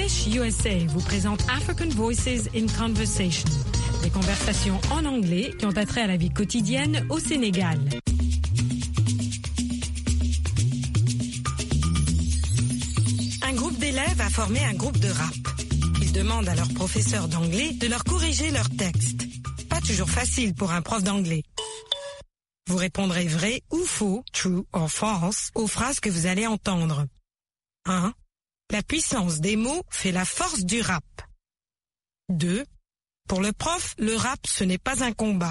English USA vous présente African Voices in Conversation, des conversations en anglais qui ont attrait à la vie quotidienne au Sénégal. Un groupe d'élèves a formé un groupe de rap. Ils demandent à leur professeur d'anglais de leur corriger leurs textes. Pas toujours facile pour un prof d'anglais. Vous répondrez vrai ou faux, true or false, aux phrases que vous allez entendre. 1. La puissance des mots fait la force du rap. 2. Pour le prof, le rap, ce n'est pas un combat.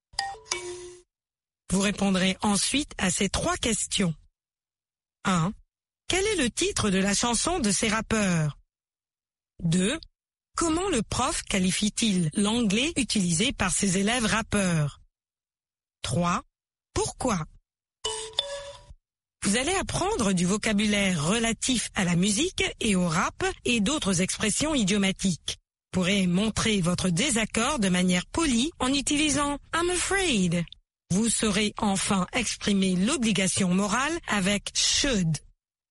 Vous répondrez ensuite à ces 3 questions. 1. Quel est le titre de la chanson de ces rappeurs? 2. Comment le prof qualifie-t-il l'anglais utilisé par ses élèves rappeurs? 3. Pourquoi? Vous allez apprendre du vocabulaire relatif à la musique et au rap et d'autres expressions idiomatiques. Vous pourrez montrer votre désaccord de manière polie en utilisant « I'm afraid ». Vous saurez enfin exprimer l'obligation morale avec « should ».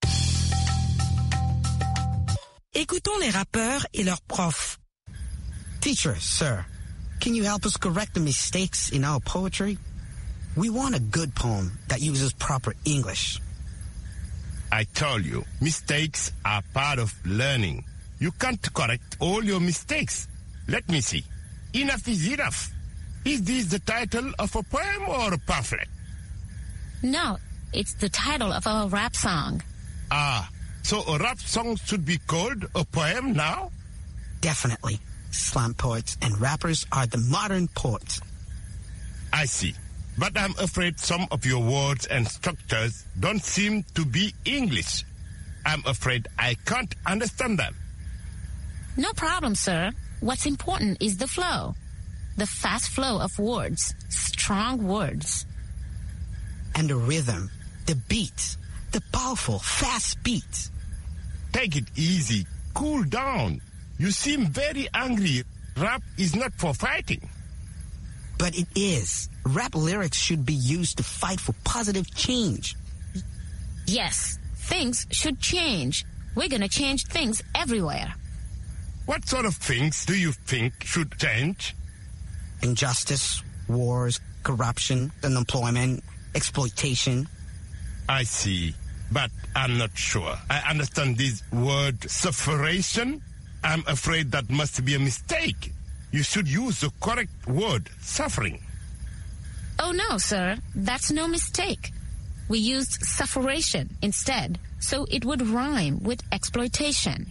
Écoutons les rappeurs et leurs profs. Teacher, sir, can you help us correct the mistakes in our poetry? We want a good poem that uses proper English. I told you, mistakes are part of learning. You can't correct all your mistakes. Let me see. Enough is enough. Is this the title of a poem or a pamphlet? No, it's the title of a rap song. Ah, so a rap song should be called a poem now? Definitely. Slam poets and rappers are the modern poets. I see. But I'm afraid some of your words and structures don't seem to be English. I'm afraid I can't understand them. No problem, sir. What's important is the flow. The fast flow of words, strong words. And the rhythm, the beat, the powerful, fast beat. Take it easy. Cool down. You seem very angry. Rap is not for fighting. But it is. Rap lyrics should be used to fight for positive change. Yes, things should change. We're gonna change things everywhere. What sort of things do you think should change? Injustice, wars, corruption, unemployment, exploitation. I see, but I'm not sure. I understand this word sufferation. I'm afraid that must be a mistake. You should use the correct word, suffering. Oh no, sir, that's no mistake. We used sufferation instead, so it would rhyme with exploitation.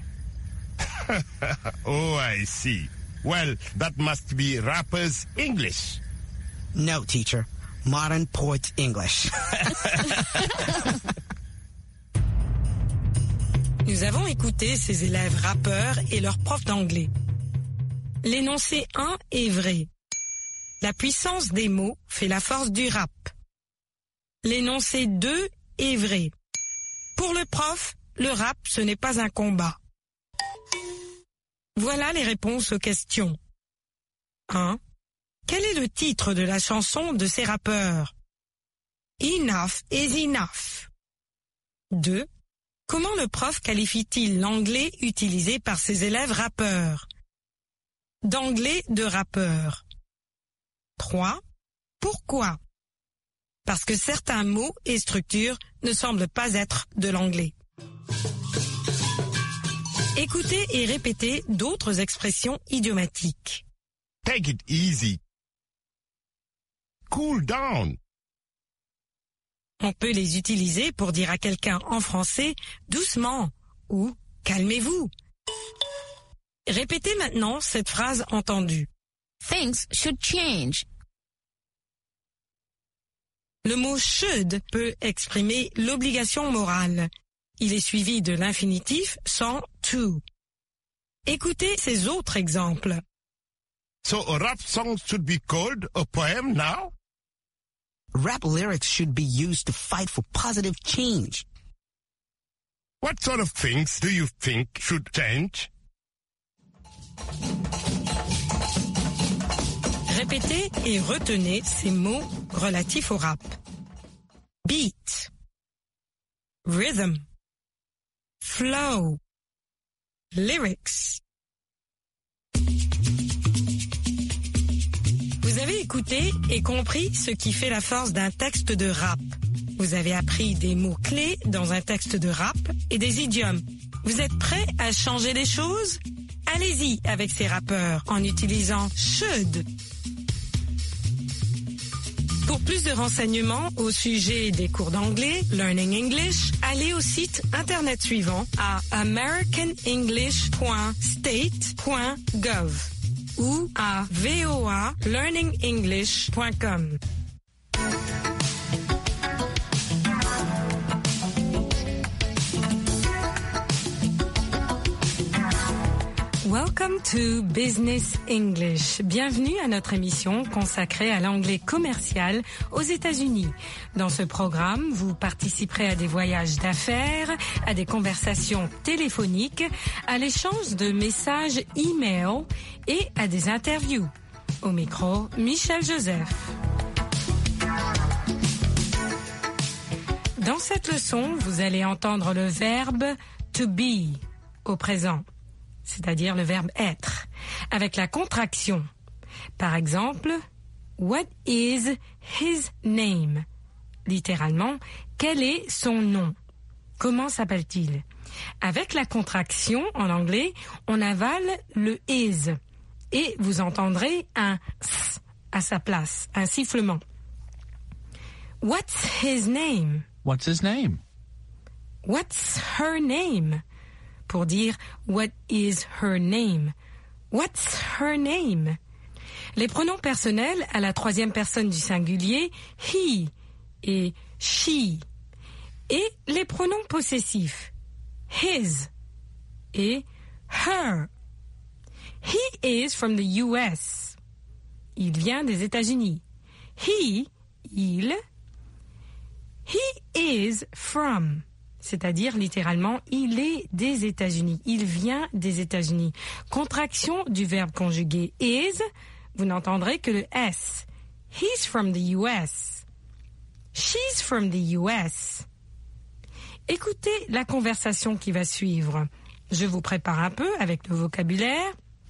Oh, I see. Well, that must be rappers' English. No, teacher. Modern poet English. Nous avons écouté ces élèves rappeurs et leurs profs d'anglais. L'énoncé 1 est vrai. La puissance des mots fait la force du rap. L'énoncé 2 est vrai. Pour le prof, le rap, ce n'est pas un combat. Voilà les réponses aux questions. 1. Quel est le titre de la chanson de ces rappeurs? Enough is enough. 2. Comment le prof qualifie-t-il l'anglais utilisé par ses élèves rappeurs? D'anglais de rappeur. 3. Pourquoi? Parce que certains mots et structures ne semblent pas être de l'anglais. Écoutez et répétez d'autres expressions idiomatiques. Take it easy. Cool down. On peut les utiliser pour dire à quelqu'un en français « doucement » ou « calmez-vous ». Répétez maintenant cette phrase entendue. Things should change. Le mot should peut exprimer l'obligation morale. Il est suivi de l'infinitif sans to. Écoutez ces autres exemples. So a rap song should be called a poem now? Rap lyrics should be used to fight for positive change. What sort of things do you think should change? Répétez et retenez ces mots relatifs au rap. Beat, rhythm, flow, Lyrics. Vous avez écouté et compris ce qui fait la force d'un texte de rap. Vous avez appris des mots-clés dans un texte de rap et des idiomes. Vous êtes prêts à changer les choses? Allez-y avec ces rappeurs en utilisant should. Pour plus de renseignements au sujet des cours d'anglais, Learning English, allez au site internet suivant à americanenglish.state.gov ou à voalearningenglish.com. Welcome to Business English. Bienvenue à notre émission consacrée à l'anglais commercial aux États-Unis. Dans ce programme, vous participerez à des voyages d'affaires, à des conversations téléphoniques, à l'échange de messages e-mail et à des interviews. Au micro, Michel Joseph. Dans cette leçon, vous allez entendre le verbe to be au présent, c'est-à-dire le verbe être, avec la contraction. Par exemple, what is his name? Littéralement, quel est son nom? Comment s'appelle-t-il? Avec la contraction, en anglais, on avale le is et vous entendrez un s à sa place, un sifflement. What's his name? What's his name? What's her name? Pour dire what is her name? What's her name? Les pronoms personnels à la troisième personne du singulier, he et she. Et les pronoms possessifs, his et her. He is from the US. Il vient des États-Unis. He, il. He is from. C'est-à-dire littéralement, il est des États-Unis. Il vient des États-Unis. Contraction du verbe conjugué is, vous n'entendrez que le S. He's from the US. She's from the US. Écoutez la conversation qui va suivre. Je vous prépare un peu avec le vocabulaire.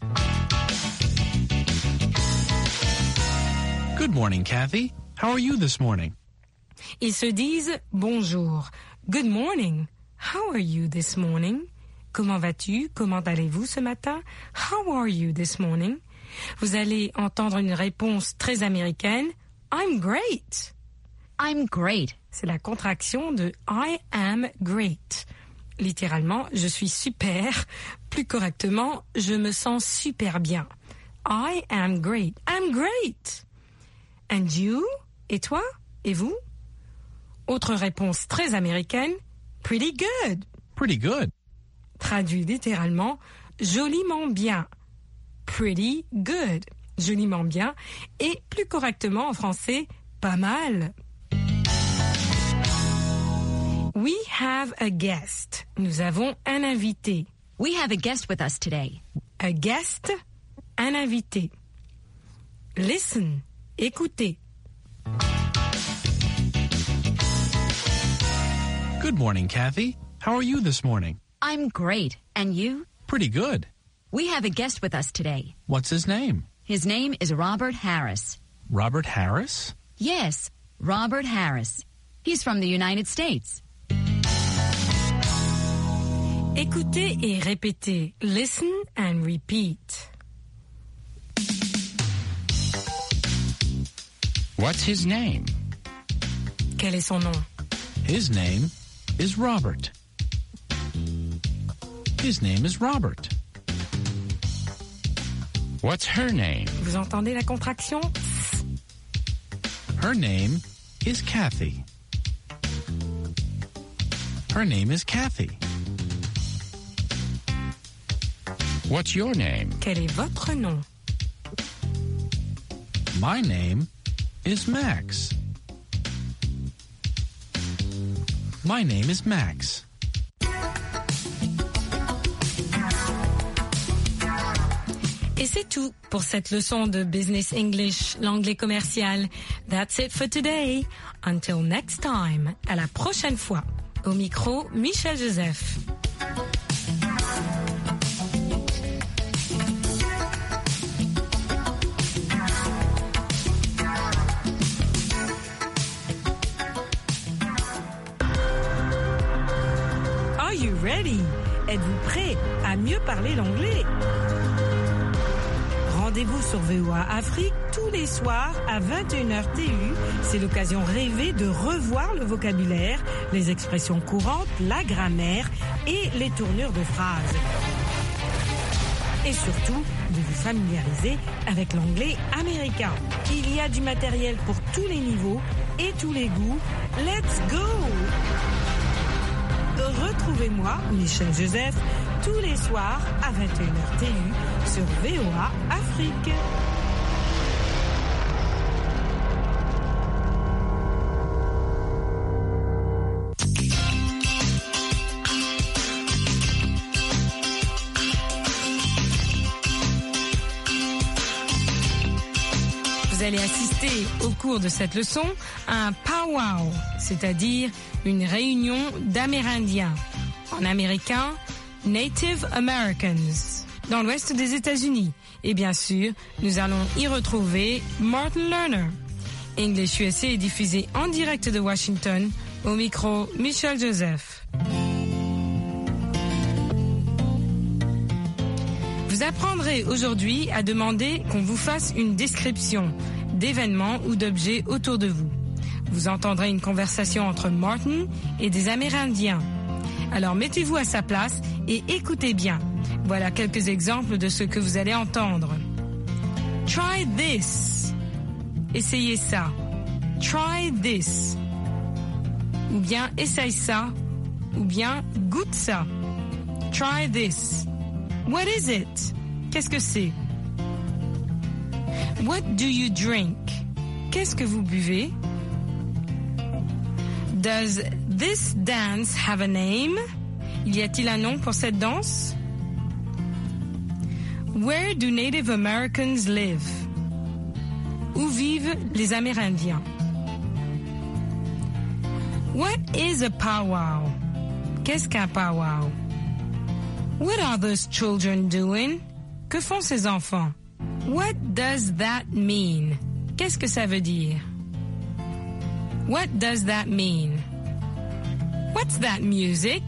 Good morning, Kathy. How are you this morning? Ils se disent bonjour. Good morning. How are you this morning? Comment vas-tu? Comment allez-vous ce matin? How are you this morning? Vous allez entendre une réponse très américaine. I'm great. I'm great. C'est la contraction de I am great. Littéralement, je suis super. Plus correctement, je me sens super bien. I am great. I'm great. And you? Et toi? Et vous? Autre réponse très américaine, pretty good. Pretty good. Traduit littéralement, joliment bien. Pretty good. Joliment bien. Et plus correctement en français, pas mal. We have a guest. Nous avons un invité. We have a guest with us today. A guest, un invité. Listen, écoutez. Good morning, Kathy. How are you this morning? I'm great. And you? Pretty good. We have a guest with us today. What's his name? His name is Robert Harris. Robert Harris? Yes, Robert Harris. He's from the United States. Écoutez et répétez. Listen and repeat. What's his name? Quel est son nom? His name is Robert. His name is Robert. What's her name? Vous entendez la contraction? Her name is Kathy. Her name is Kathy. What's your name? Quel est votre nom? My name is Max. My name is Max. Et c'est tout pour cette leçon de Business English, l'anglais commercial. That's it for today. Until next time. À la prochaine fois. Au micro, Michel Joseph. ready? Êtes-vous prêt à mieux parler l'anglais? Rendez-vous sur VOA Afrique tous les soirs à 21h TU. C'est l'occasion rêvée de revoir le vocabulaire, les expressions courantes, la grammaire et les tournures de phrases. Et surtout, de vous familiariser avec l'anglais américain. Il y a du matériel pour tous les niveaux et tous les goûts. Let's go! Retrouvez-moi, Michel Joseph, tous les soirs à 21h TU sur VOA Afrique. Vous allez assister au cours de cette leçon à un powwow, c'est-à-dire une réunion d'Amérindiens. En américain, Native Americans, dans l'ouest des États-Unis. Et bien sûr, nous allons y retrouver Martin Lerner. English USA est diffusé en direct de Washington, au micro Michel Joseph. Vous apprendrez aujourd'hui à demander qu'on vous fasse une description d'événements ou d'objets autour de vous. Vous entendrez une conversation entre Martin et des Amérindiens. Alors mettez-vous à sa place et écoutez bien. Voilà quelques exemples de ce que vous allez entendre. Try this. Essayez ça. Try this. Ou bien essaye ça. Ou bien goûte ça. Try this. What is it? Qu'est-ce que c'est? What do you drink? Qu'est-ce que vous buvez? Does this dance have a name? Y a-t-il un nom pour cette danse? Where do Native Americans live? Où vivent les Amérindiens? What is a powwow? Qu'est-ce qu'un powwow? What are those children doing? Que font ces enfants? What does that mean? Qu'est-ce que ça veut dire? What does that mean? What's that music?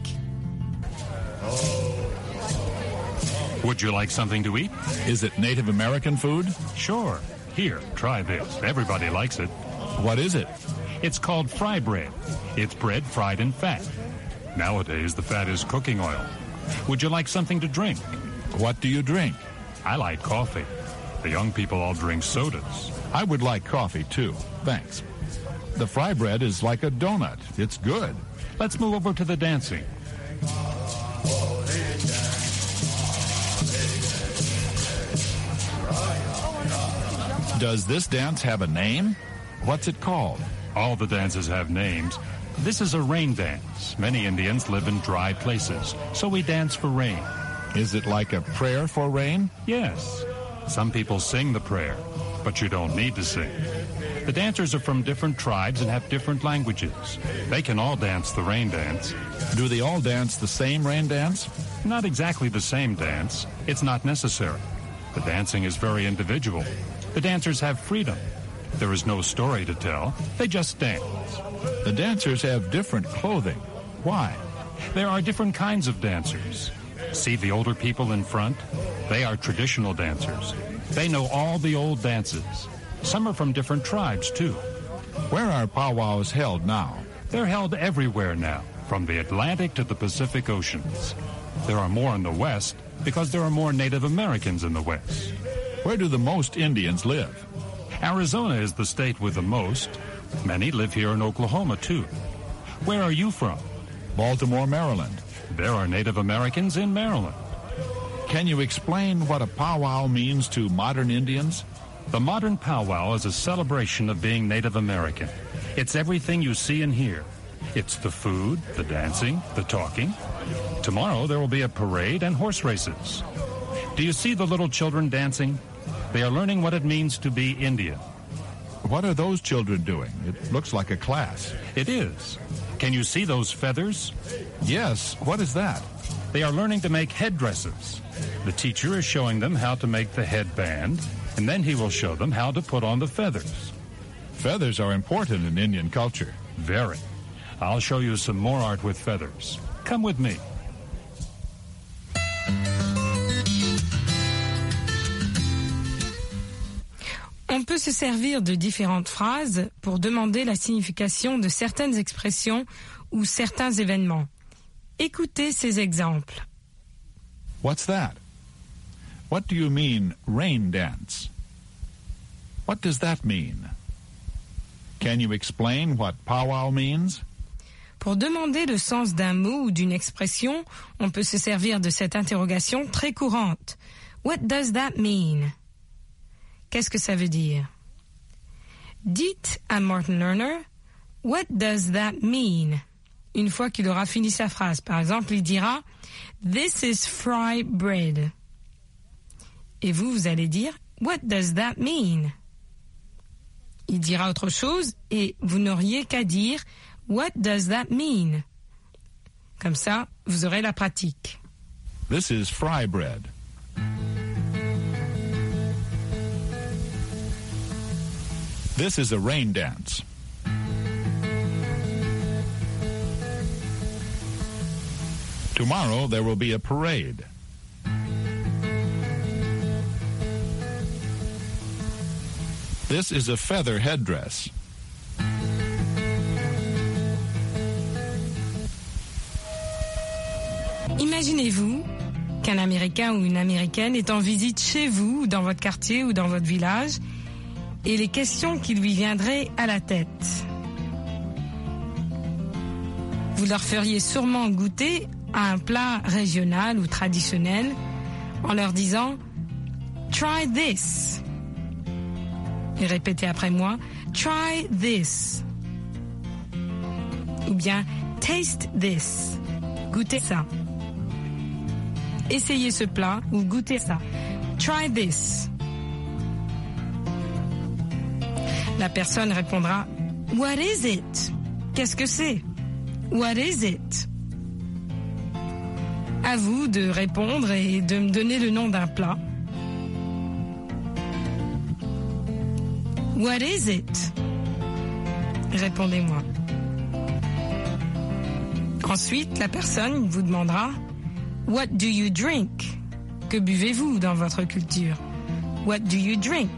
Would you like something to eat? Is it Native American food? Sure. Here, try this. Everybody likes it. What is it? It's called fry bread. It's bread fried in fat. Nowadays, the fat is cooking oil. Would you like something to drink? What do you drink? I like coffee. The young people all drink sodas. I would like coffee too. Thanks. The fry bread is like a donut. It's good. Let's move over to the dancing. Does this dance have a name? What's it called? All the dances have names. This is a rain dance. Many Indians live in dry places, so we dance for rain. Is it like a prayer for rain? Yes. Some people sing the prayer, but you don't need to sing. The dancers are from different tribes and have different languages. They can all dance the rain dance. Do they all dance the same rain dance? Not exactly the same dance. It's not necessary. The dancing is very individual. The dancers have freedom. There is no story to tell. They just dance. The dancers have different clothing. Why? There are different kinds of dancers. See the older people in front? They are traditional dancers. They know all the old dances. Some are from different tribes, too. Where are powwows held now? They're held everywhere now, from the Atlantic to the Pacific Oceans. There are more in the West because there are more Native Americans in the West. Where do the most Indians live? Arizona is the state with the most. Many live here in Oklahoma, too. Where are you from? Baltimore, Maryland. There are Native Americans in Maryland. Can you explain what a powwow means to modern Indians? The modern powwow is a celebration of being Native American. It's everything you see and hear. It's the food, the dancing, the talking. Tomorrow there will be a parade and horse races. Do you see the little children dancing? They are learning what it means to be Indian. What are those children doing? It looks like a class. It is. Can you see those feathers? Yes. What is that? They are learning to make headdresses. The teacher is showing them how to make the headband, and then he will show them how to put on the feathers. Feathers are important in Indian culture. Very. I'll show you some more art with feathers. Come with me. peut se servir de différentes phrases pour demander la signification de certaines expressions ou certains événements. Écoutez ces exemples. What's that? What do you mean, rain dance? What does that mean? Can you explain what powwow means? Pour demander le sens d'un mot ou d'une expression, on peut se servir de cette interrogation très courante. What does that mean? Qu'est-ce que ça veut dire? Dites à Martin Lerner, what does that mean? Une fois qu'il aura fini sa phrase. Par exemple, il dira, this is fry bread. Et vous allez dire, what does that mean? Il dira autre chose et vous n'auriez qu'à dire, what does that mean? Comme ça, vous aurez la pratique. This is fry bread. This is a rain dance. Tomorrow there will be a parade. This is a feather headdress. Imaginez-vous qu'un Américain ou une Américaine est en visite chez vous, ou dans votre quartier ou dans votre village, et les questions qui lui viendraient à la tête. Vous leur feriez sûrement goûter à un plat régional ou traditionnel en leur disant « Try this ». Et répétez après moi « Try this ». Ou bien « Taste this ». Goûtez ça. Essayez ce plat ou goûtez ça. Try this. La personne répondra What is it? Qu'est-ce que c'est? What is it? À vous de répondre et de me donner le nom d'un plat. What is it? Répondez-moi. Ensuite, la personne vous demandera What do you drink? Que buvez-vous dans votre culture? What do you drink?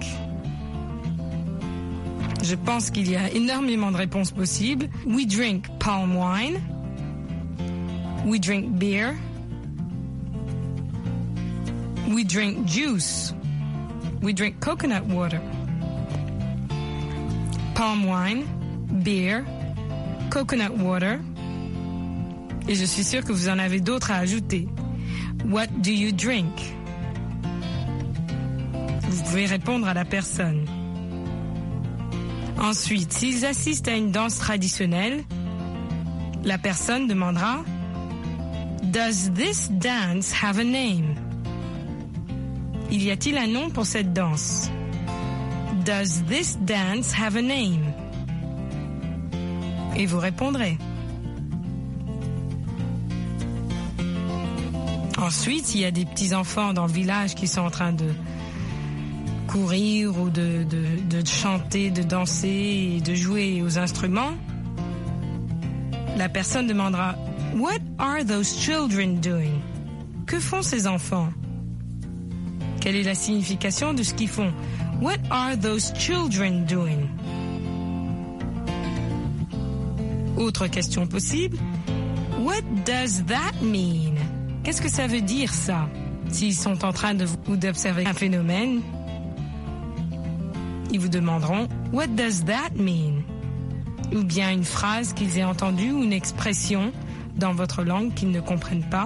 Je pense qu'il y a énormément de réponses possibles. We drink palm wine. We drink beer. We drink juice. We drink coconut water. Palm wine, beer, coconut water. Et je suis sûre que vous en avez d'autres à ajouter. What do you drink? Vous pouvez répondre à la personne. Ensuite, s'ils assistent à une danse traditionnelle, la personne demandera Does this dance have a name? Y a-t-il un nom pour cette danse? Does this dance have a name? Et vous répondrez. Ensuite, il y a des petits-enfants dans le village qui sont en train de courir ou de chanter, de danser et de jouer aux instruments. La personne demandera « What are those children doing ?» Que font ces enfants? Quelle est la signification de ce qu'ils font? « What are those children doing ?» Autre question possible. « What does that mean ?» Qu'est-ce que ça veut dire, ça? S'ils sont en train d'observer un phénomène, ils vous demanderont « What does that mean ?» Ou bien une phrase qu'ils aient entendue ou une expression dans votre langue qu'ils ne comprennent pas.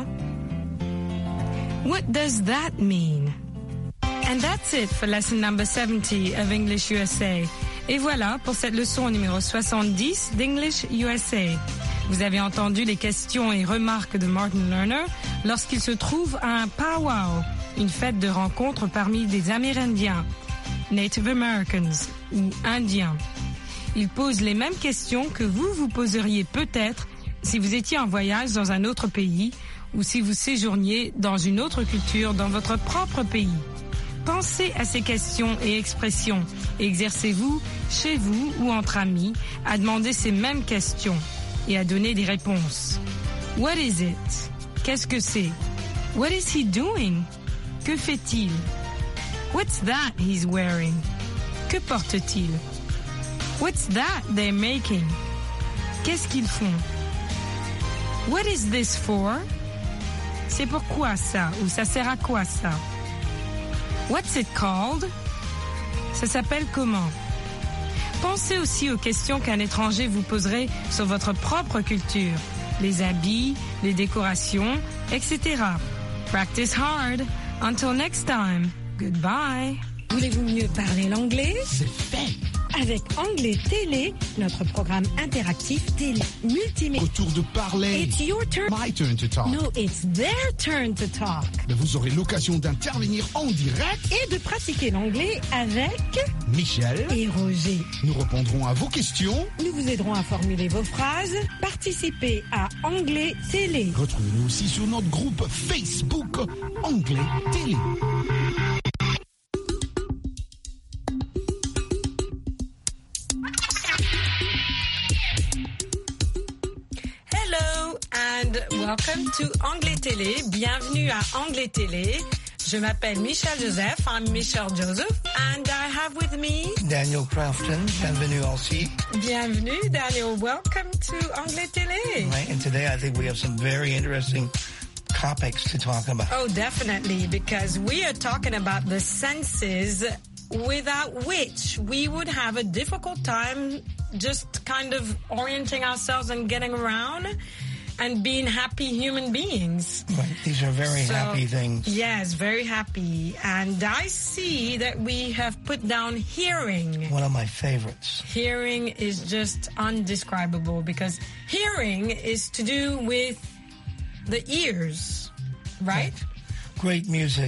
« What does that mean ?» And that's it for lesson number 70 of English USA. Et voilà pour cette leçon numéro 70 d'English USA. Vous avez entendu les questions et remarques de Martin Lerner lorsqu'il se trouve à un powwow, une fête de rencontre parmi des Amérindiens, Native Americans ou Indiens. Il pose les mêmes questions que vous poseriez peut-être si vous étiez en voyage dans un autre pays ou si vous séjourniez dans une autre culture dans votre propre pays. Pensez à ces questions et expressions et exercez-vous, chez vous ou entre amis, à demander ces mêmes questions et à donner des réponses. What is it? Qu'est-ce que c'est? What is he doing? Que fait-il? What's that he's wearing? Que portent-ils? What's that they're making? Qu'est-ce qu'ils font? What is this for? C'est pourquoi ça? Ou ça sert à quoi ça? What's it called? Ça s'appelle comment? Pensez aussi aux questions qu'un étranger vous poserait sur votre propre culture, les habits, les décorations, etc. Practice hard. Until next time. Goodbye. Voulez-vous mieux parler l'anglais? C'est fait. Avec Anglais Télé, notre programme interactif télé multimédia. Autour de parler. It's your turn. My turn to talk. No, it's their turn to talk. Mais vous aurez l'occasion d'intervenir en direct. Et de pratiquer l'anglais avec Michel et Roger. Nous répondrons à vos questions. Nous vous aiderons à formuler vos phrases. Participez à Anglais Télé. Retrouvez-nous aussi sur notre groupe Facebook Anglais Télé. Hello and welcome to Anglais Télé. Bienvenue à Anglais Télé. Je m'appelle Michelle Joseph. I'm Michelle Joseph and I have with me Daniel Crafton. Bienvenue aussi. Bienvenue Daniel. Welcome to Anglais Télé. Right, and today I think we have some very interesting topics to talk about. Oh, definitely, because we are talking about the senses without which we would have a difficult time just kind of orienting ourselves and getting around and being happy human beings. Right, these are very happy things. Yes, very happy. And I see that we have put down hearing. One of my favorites. Hearing is just undescribable because hearing is to do with the ears, right? Great music.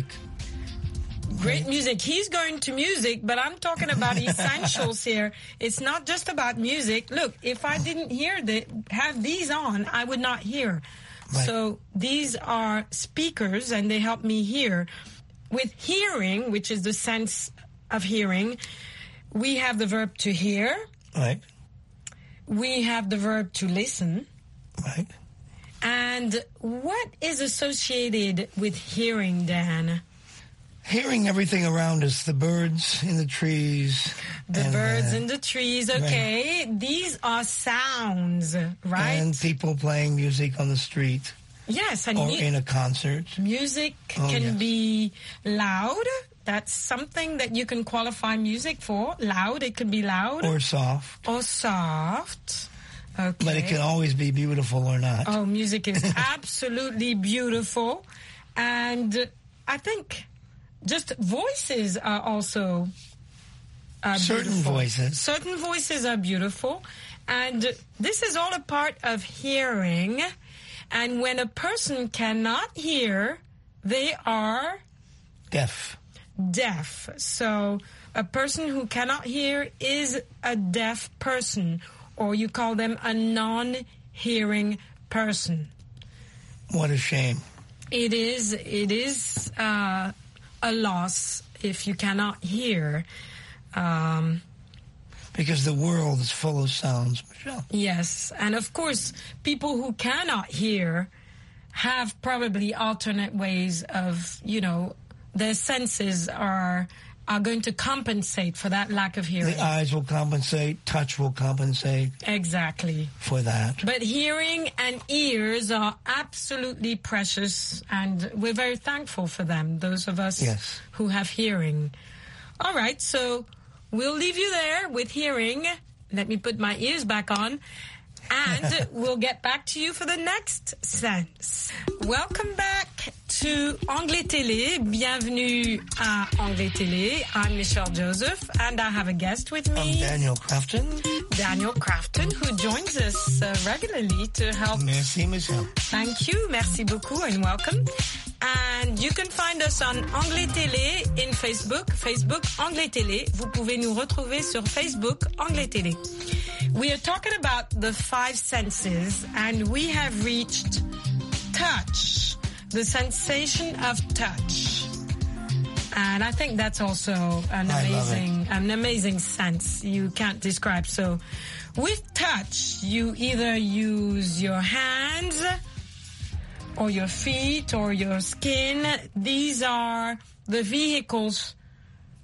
Great music. He's going to music, but I'm talking about essentials here. It's not just about music. Look, if I didn't have these on, I would not hear. Right. So these are speakers and they help me hear. With hearing, which is the sense of hearing, we have the verb to hear. Right. We have the verb to listen. Right. And what is associated with hearing, Dan? Hearing everything around us, the birds in the trees. The birds in the trees, okay. Right. These are sounds, right? And people playing music on the street. Yes. And or in a concert. Music can be loud. That's something that you can qualify music for. Loud, it can be loud. Or soft. Or soft. Okay. But it can always be beautiful or not. Oh, music is absolutely beautiful. And I think just voices are also certain beautiful. voices. Certain voices are beautiful. And this is all a part of hearing. And when a person cannot hear, they are deaf. Deaf. So a person who cannot hear is a deaf person, or you call them a non-hearing person. What a shame. It is a loss if you cannot hear. Because the world is full of sounds, Michelle. Yes, and of course, people who cannot hear have probably alternate ways of, their senses are going to compensate for that lack of hearing. The eyes will compensate, touch will compensate. Exactly. For that. But hearing and ears are absolutely precious, and we're very thankful for them, those of us who have hearing. All right, so we'll leave you there with hearing. Let me put my ears back on. And we'll get back to you for the next sense. Welcome back to Anglais Télé. Bienvenue à Anglais Télé. I'm Michelle Joseph, and I have a guest with me. I'm Daniel Crafton. Daniel Crafton, who joins us regularly to help. Merci, Michelle. Thank you. Merci beaucoup and welcome. And you can find us on Anglais Télé in Facebook. Facebook Anglais Télé. Vous pouvez nous retrouver sur Facebook Anglais Télé. We are talking about the 5 senses, and we have reached touch, the sensation of touch. And I think that's also an amazing sense you can't describe. So with touch, you either use your hands or your feet or your skin. These are the vehicles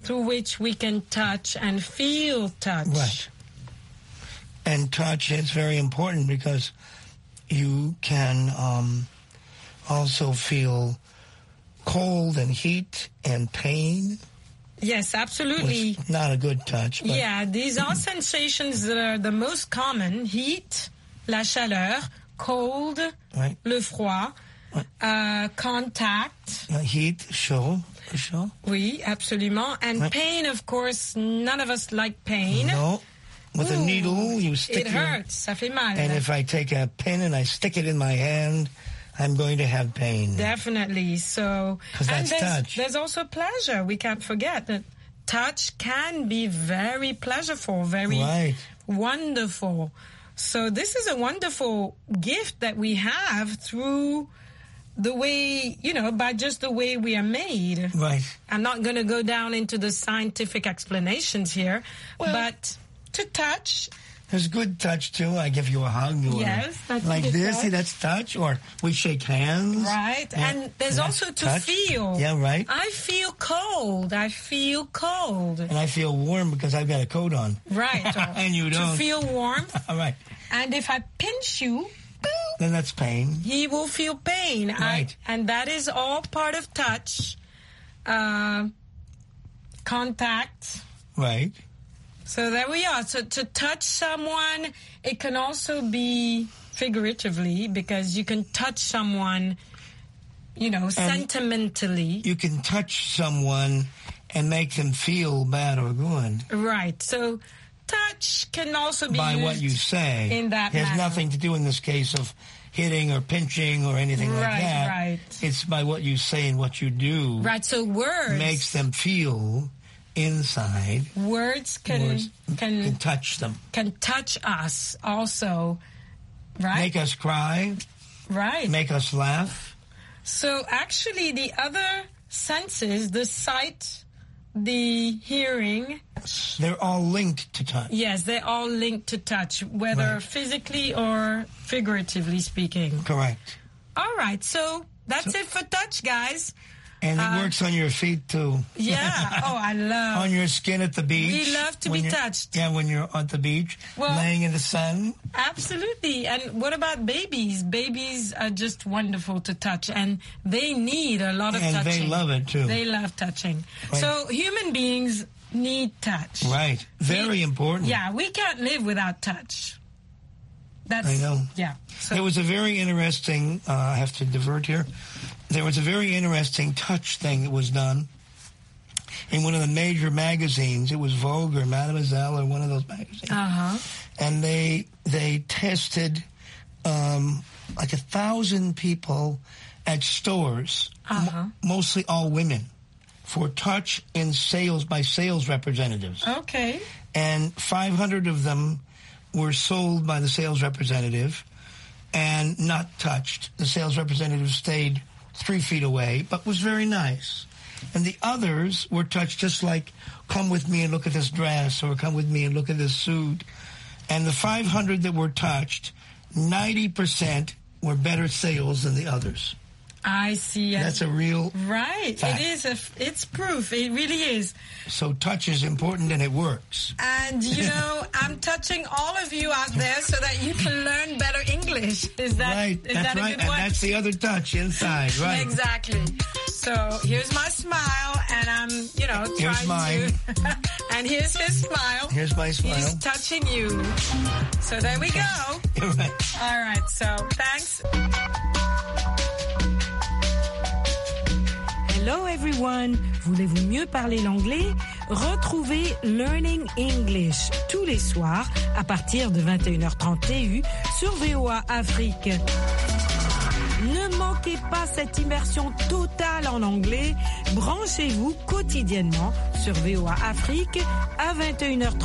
through which we can touch and feel touch. Right. And touch is very important because you can also feel cold and heat and pain. Yes, absolutely. Which, not a good touch. But yeah, these are sensations that are the most common. Heat, la chaleur, cold, right. le froid, right. Contact. Heat, chaud. Oui, absolument. And right. Pain, of course, none of us like pain. No. With a needle, you stick it hurts. Ça fait mal. And if I take a pin and I stick it in my hand, I'm going to have pain. Definitely. So, because that's touch. There's also pleasure. We can't forget that touch can be very pleasurable, very right. wonderful. So this is a wonderful gift that we have through the way, by just the way we are made. Right. I'm not going to go down into the scientific explanations here, but to touch. There's good touch, too. I give you a hug. Yes, that's like this. Touch. See, that's touch. Or we shake hands. Right. And there's also to touch. Feel. Yeah, right. I feel cold. And I feel warm because I've got a coat on. Right. And you don't. To feel warmth. Right. And if I pinch you, then that's pain. He will feel pain. Right. And that is all part of touch. Contact. Right. So there we are. So to touch someone, it can also be figuratively because you can touch someone, sentimentally. You can touch someone and make them feel bad or good. Right. So touch can also be by used what you say. In that it has manner. Nothing to do in this case of hitting or pinching or anything like that. Right. It's by what you say and what you do. Right. So words makes them feel inside. Words can touch them. Can touch us also. Right. Make us cry. Right. Make us laugh. So actually the other senses, the sight, the hearing, they're all linked to touch. Yes, they're all linked to touch, whether physically or figuratively speaking. Correct. All right, so that's it for touch, guys. And it works on your feet, too. Yeah. Oh, I love. On your skin at the beach. We love to be touched. Yeah, when you're at the beach, laying in the sun. Absolutely. And what about babies? Babies are just wonderful to touch, and they need a lot of touching. And they love it, too. They love touching. Right. So human beings need touch. Right. Very important. Yeah, we can't live without touch. I know. Yeah. So. There was a very interesting, I have to divert here. There was a very interesting touch thing that was done in one of the major magazines. It was Vogue or Mademoiselle or one of those magazines. Uh-huh. And they tested like 1,000 people at stores, mostly all women, for touch in sales by sales representatives. Okay. And 500 of them were sold by the sales representative and not touched. The sales representative stayed 3 feet away, but was very nice. And the others were touched just like, come with me and look at this dress, or come with me and look at this suit. And the 500 that were touched, 90% were better sales than the others. I see. That's a real right. fact. It is. It's proof. It really is. So touch is important and it works. And I'm touching all of you out there so that you can learn better English. Is that right? Is that's that a right. good one? And that's the other touch inside, right? Exactly. So here's my smile, and I'm here's trying mine. to. And here's his smile. Here's my smile. He's touching you. So there we go. You're right. All right. So thanks. Hello everyone! Voulez-vous mieux parler l'anglais? Retrouvez Learning English tous les soirs à partir de 21h30 TU sur VOA Afrique. Ne manquez pas cette immersion totale en anglais. Branchez-vous quotidiennement sur VOA Afrique à 21h30.